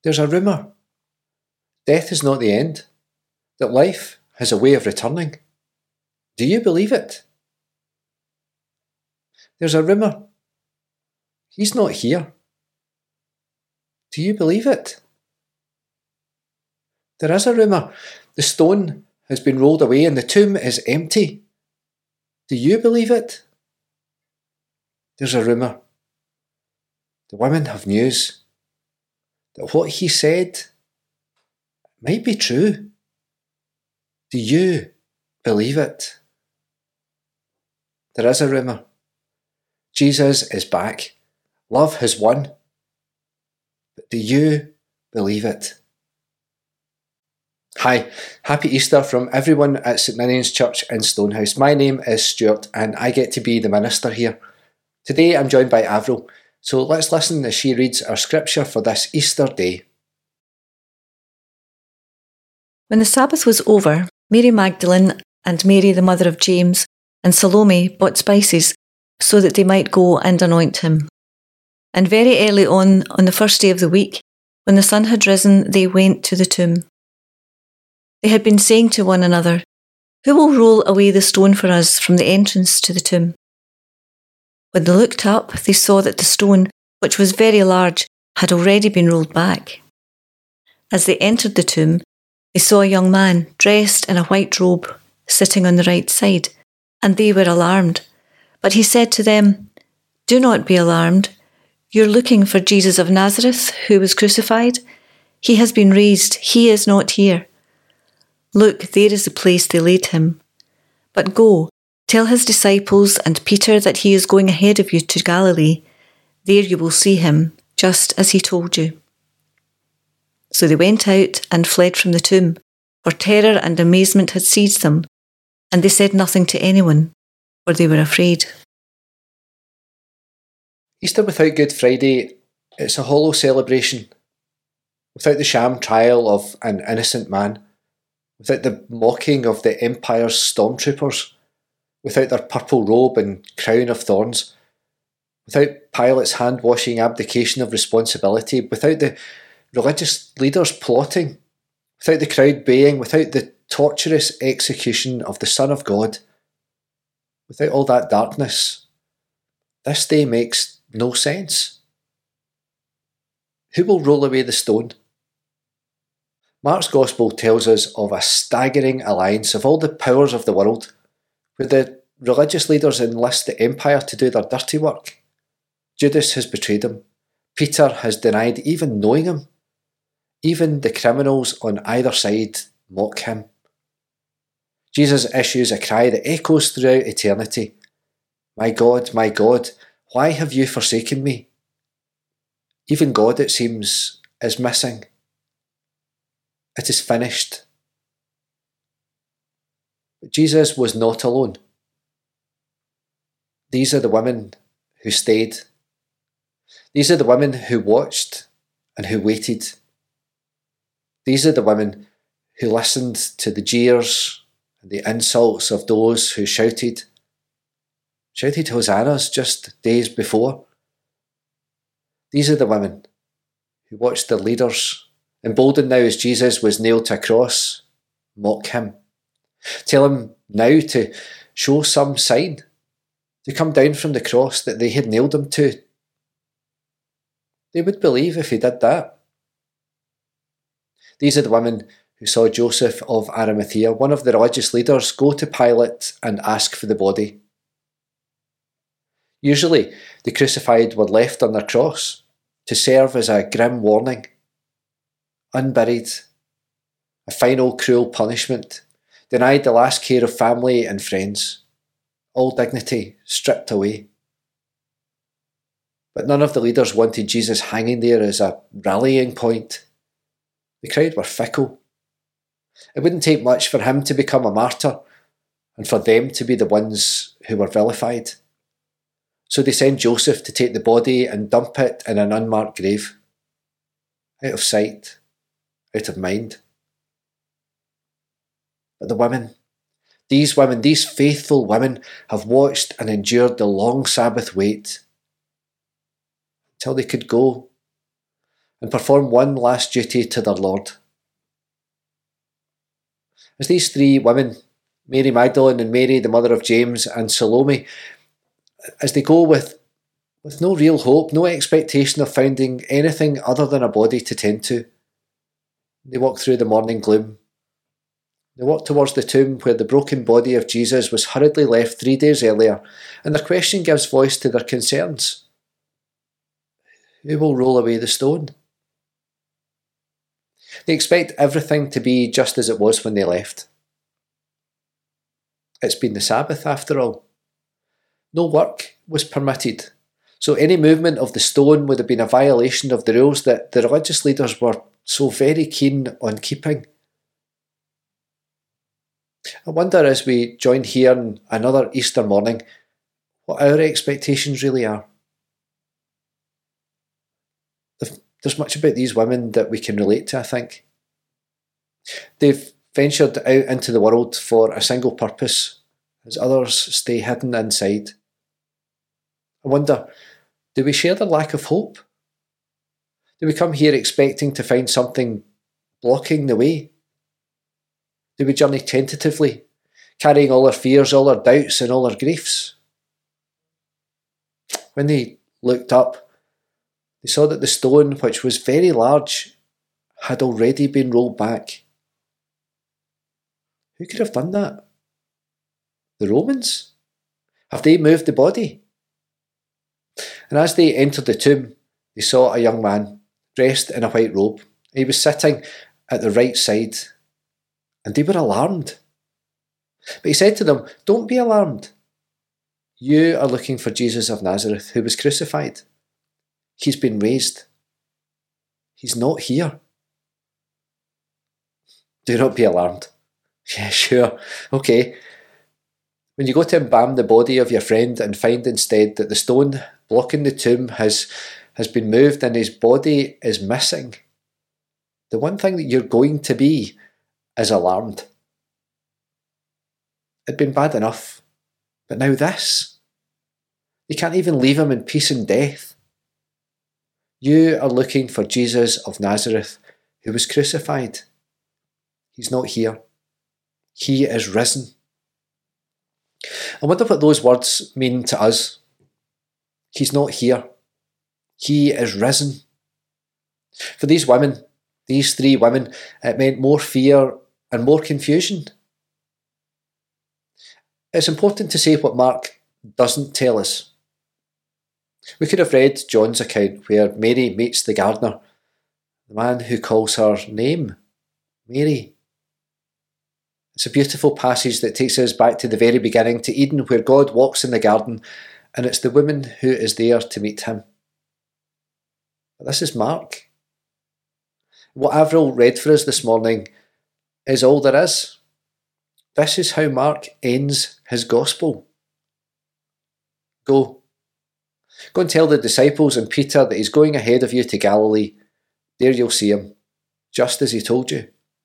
There's a rumour. Death is not the end, that life has a way of returning. Do you believe it? There's a rumour. He's not here. Do you believe it? There is a rumour. The stone has been rolled away and the tomb is empty. Do you believe it? There's a rumour. The women have news that what he said might be true. Do you believe it? There is a rumour. Jesus is back. Love has won. But do you believe it? Hi, happy Easter from everyone at St Ninian's Church in Stonehouse. My name is Stuart and I get to be the minister here. Today I'm joined by Avril, so let's listen as she reads our scripture for this Easter day. When the Sabbath was over, Mary Magdalene and Mary the mother of James and Salome bought spices so that they might go and anoint him. And very early on the first day of the week, when the sun had risen, they went to the tomb. They had been saying to one another, "Who will roll away the stone for us from the entrance to the tomb?" When they looked up, they saw that the stone, which was very large, had already been rolled back. As they entered the tomb, they saw a young man dressed in a white robe sitting on the right side, and they were alarmed. But he said to them, "Do not be alarmed. You're looking for Jesus of Nazareth, who was crucified. He has been raised. He is not here. Look, there is the place they laid him. But go, tell his disciples and Peter that he is going ahead of you to Galilee. There you will see him, just as he told you." So they went out and fled from the tomb, for terror and amazement had seized them, and they said nothing to anyone, for they were afraid. Easter without Good Friday, it's a hollow celebration. Without the sham trial of an innocent man, without the mocking of the Empire's stormtroopers, without their purple robe and crown of thorns, without Pilate's hand-washing abdication of responsibility, without the religious leaders plotting, without the crowd baying, without the torturous execution of the Son of God, without all that darkness, this day makes no sense. Who will roll away the stone? Mark's Gospel tells us of a staggering alliance of all the powers of the world, where the religious leaders enlist the empire to do their dirty work. Judas has betrayed him. Peter has denied even knowing him. Even the criminals on either side mock him. Jesus issues a cry that echoes throughout eternity. My God, why have you forsaken me?" Even God, it seems, is missing. It is finished. But Jesus was not alone. These are the women who stayed. These are the women who watched and who waited. These are the women who listened to the jeers and the insults of those who shouted hosannas just days before. These are the women who watched their leaders, emboldened now as Jesus was nailed to a cross, mock him. Tell him now to show some sign, to come down from the cross that they had nailed him to. They would believe if he did that. These are the women who saw Joseph of Arimathea, one of the religious leaders, go to Pilate and ask for the body. Usually, the crucified were left on their cross to serve as a grim warning. Unburied, a final cruel punishment, denied the last care of family and friends, all dignity stripped away. But none of the leaders wanted Jesus hanging there as a rallying point. The crowd were fickle. It wouldn't take much for him to become a martyr and for them to be the ones who were vilified. So they send Joseph to take the body and dump it in an unmarked grave. Out of sight, out of mind. But the women, these faithful women, have watched and endured the long Sabbath wait until they could go. and perform one last duty to their Lord. As these three women, Mary Magdalene and Mary, the mother of James, and Salome, as they go with no real hope, no expectation of finding anything other than a body to tend to, they walk through the morning gloom. They walk towards the tomb where the broken body of Jesus was hurriedly left 3 days earlier, and their question gives voice to their concerns. Who will roll away the stone? They expect everything to be just as it was when they left. It's been the Sabbath after all. No work was permitted, so any movement of the stone would have been a violation of the rules that the religious leaders were so very keen on keeping. I wonder, as we join here on another Easter morning, what our expectations really are. There's much about these women that we can relate to, I think. They've ventured out into the world for a single purpose, as others stay hidden inside. I wonder, do we share the lack of hope? Do we come here expecting to find something blocking the way? Do we journey tentatively, carrying all our fears, all our doubts, and all our griefs? When they looked up, they saw that the stone, which was very large, had already been rolled back. Who could have done that? The Romans? Have they moved the body? And as they entered the tomb, they saw a young man, dressed in a white robe. He was sitting at the right side, and they were alarmed. But he said to them, "Don't be alarmed. You are looking for Jesus of Nazareth, who was crucified. He's been raised. He's not here." Do not be alarmed. Yeah, sure. Okay. When you go to embalm the body of your friend and find instead that the stone blocking the tomb has been moved and his body is missing, the one thing that you're going to be is alarmed. It'd been bad enough, but now this. You can't even leave him in peace and death. You are looking for Jesus of Nazareth, who was crucified. He's not here. He is risen. I wonder what those words mean to us. He's not here. He is risen. For these women, these three women, it meant more fear and more confusion. It's important to say what Mark doesn't tell us. We could have read John's account where Mary meets the gardener, the man who calls her name, Mary. It's a beautiful passage that takes us back to the very beginning, to Eden, where God walks in the garden, and it's the woman who is there to meet him. But this is Mark. What Avril read for us this morning is all there is. This is how Mark ends his gospel. Go. Go and tell the disciples and Peter that he's going ahead of you to Galilee. There you'll see him, just as he told you.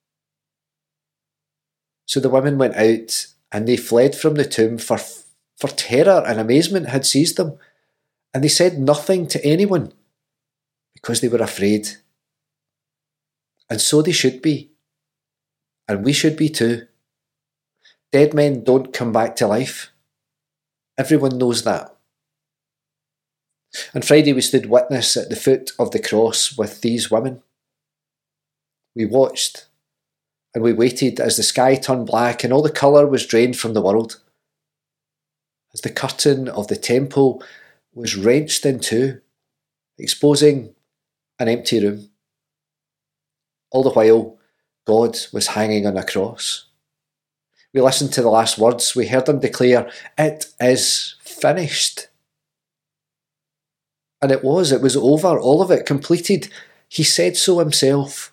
So the women went out and they fled from the tomb, for terror and amazement had seized them, and they said nothing to anyone because they were afraid. And so they should be, and we should be too. Dead men don't come back to life. Everyone knows that. On Friday we stood witness at the foot of the cross with these women. We watched and we waited as the sky turned black and all the colour was drained from the world, as the curtain of the temple was wrenched in two, exposing an empty room. All the while, God was hanging on a cross. We listened to the last words. We heard him declare, "It is finished." And it was over, all of it, completed. He said so himself.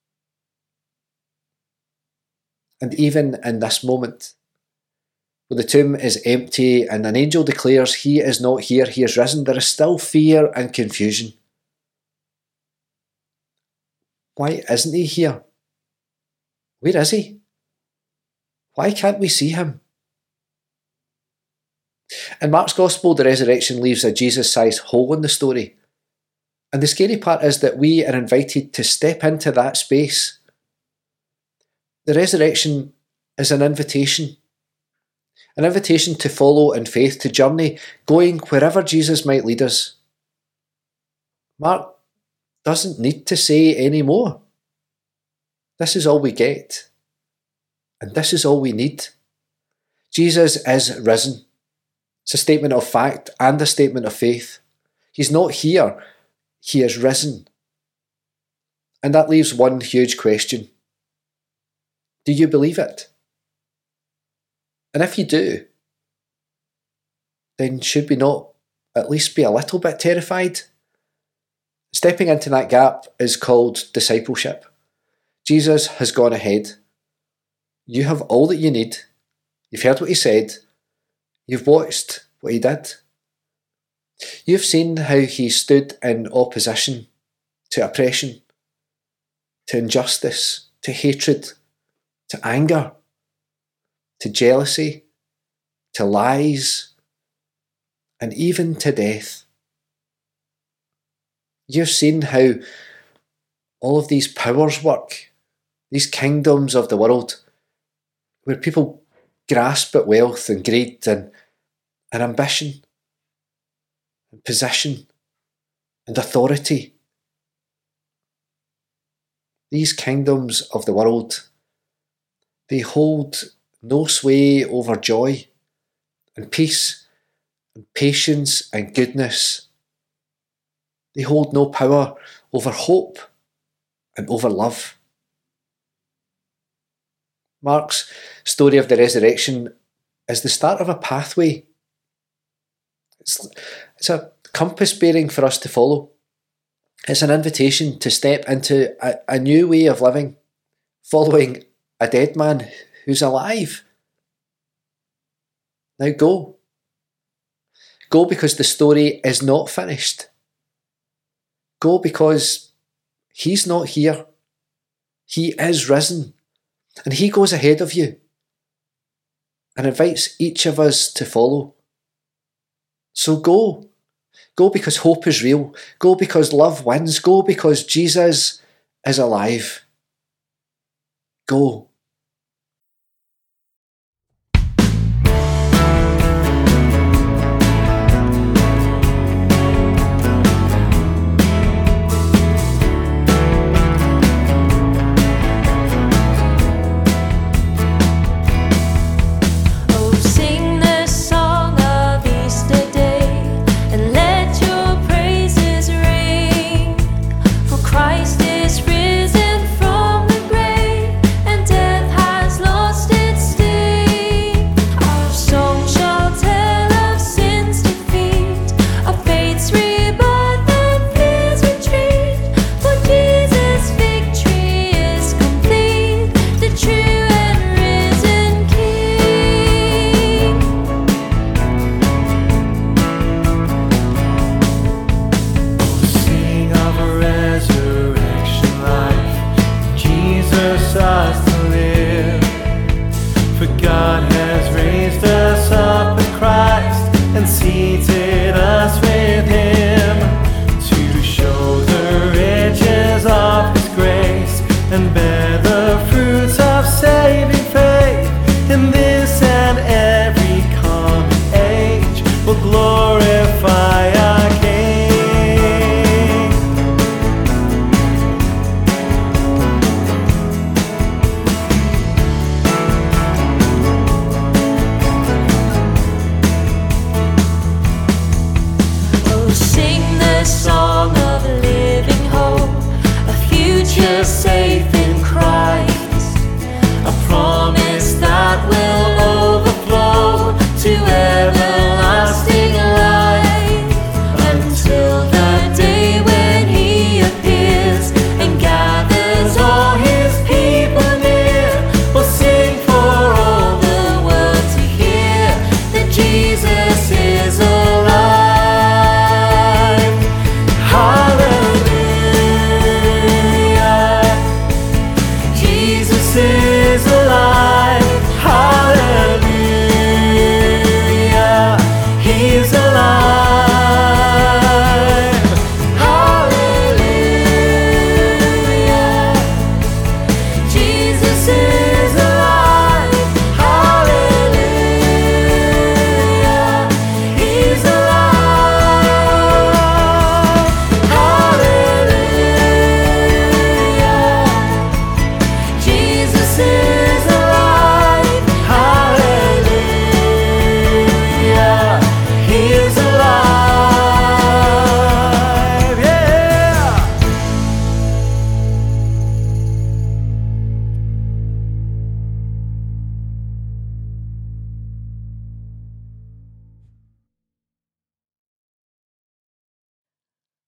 And even in this moment, when the tomb is empty and an angel declares he is not here, he is risen, there is still fear and confusion. Why isn't he here? Where is he? Why can't we see him? In Mark's Gospel, the resurrection leaves a Jesus-sized hole in the story. And the scary part is that we are invited to step into that space. The resurrection is an invitation to follow in faith, to journey, going wherever Jesus might lead us. Mark doesn't need to say any more. This is all we get, and this is all we need. Jesus is risen. It's a statement of fact and a statement of faith. He's not here, he is risen. And that leaves one huge question. Do you believe it? And if you do, then should we not at least be a little bit terrified? Stepping into that gap is called discipleship. Jesus has gone ahead. You have all that you need. You've heard what he said. You've watched what he did. You've seen how he stood in opposition to oppression, to injustice, to hatred, to anger, to jealousy, to lies, and even to death. You've seen how all of these powers work, these kingdoms of the world, where people grasp at wealth and greed and ambition and position and authority. These kingdoms of the world, they hold no sway over joy and peace and patience and goodness. They hold no power over hope and over love. Mark's story of the resurrection is the start of a pathway. It's a compass bearing for us to follow. It's an invitation to step into a new way of living, following a dead man who's alive. Now go. Go because the story is not finished. Go because he's not here. He is risen. And he goes ahead of you and invites each of us to follow. So go. Go because hope is real. Go because love wins. Go because Jesus is alive. Go.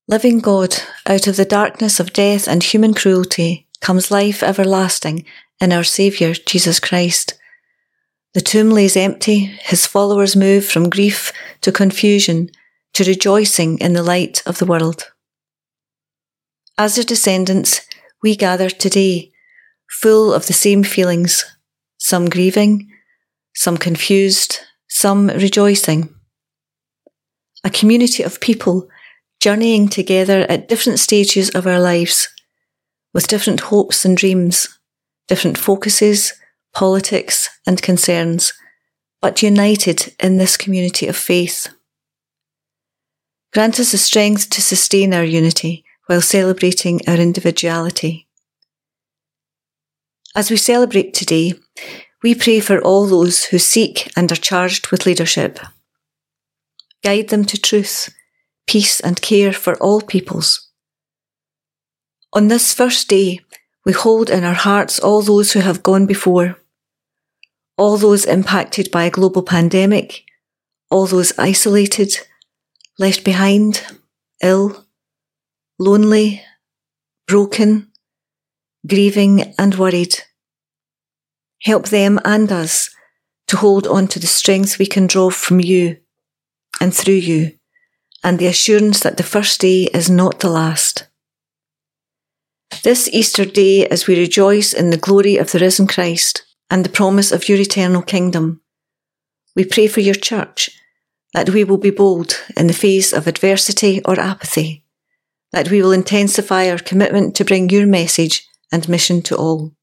Living God, out of the darkness of death and human cruelty comes life everlasting in our Saviour, Jesus Christ. The tomb lays empty, his followers move from grief to confusion to rejoicing in the light of the world. As their descendants, we gather today, full of the same feelings, some grieving, some confused, some rejoicing. A community of people journeying together at different stages of our lives, with different hopes and dreams, different focuses, politics and concerns, but united in this community of faith. Grant us the strength to sustain our unity while celebrating our individuality. As we celebrate today, we pray for all those who seek and are charged with leadership. Guide them to truth, peace and care for all peoples. On this first day, we hold in our hearts all those who have gone before, all those impacted by a global pandemic, all those isolated, left behind, ill, lonely, broken, grieving and worried. Help them and us to hold on to the strength we can draw from you and through you, and the assurance that the first day is not the last. This Easter day, as we rejoice in the glory of the risen Christ and the promise of your eternal kingdom, we pray for your church, that we will be bold in the face of adversity or apathy, that we will intensify our commitment to bring your message and mission to all.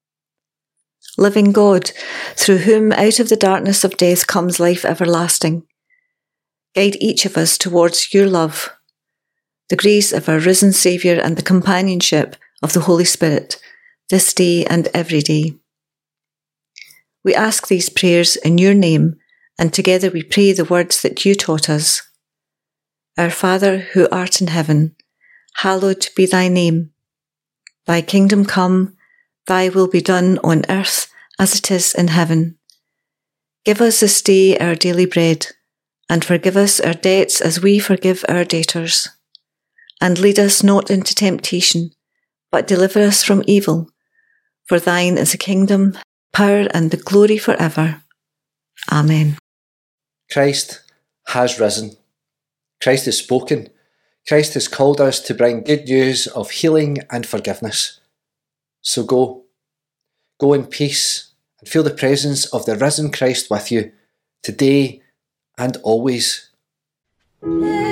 Living God, through whom out of the darkness of death comes life everlasting, guide each of us towards your love, the grace of our risen Saviour and the companionship of the Holy Spirit, this day and every day. We ask these prayers in your name, and together we pray the words that you taught us. Our Father, who art in heaven, hallowed be thy name. Thy kingdom come, thy will be done on earth as it is in heaven. Give us this day our daily bread, and forgive us our debts as we forgive our debtors. And lead us not into temptation, but deliver us from evil. For thine is the kingdom, power and the glory forever. Amen. Christ has risen. Christ has spoken. Christ has called us to bring good news of healing and forgiveness. So go. Go in peace and feel the presence of the risen Christ with you today and always.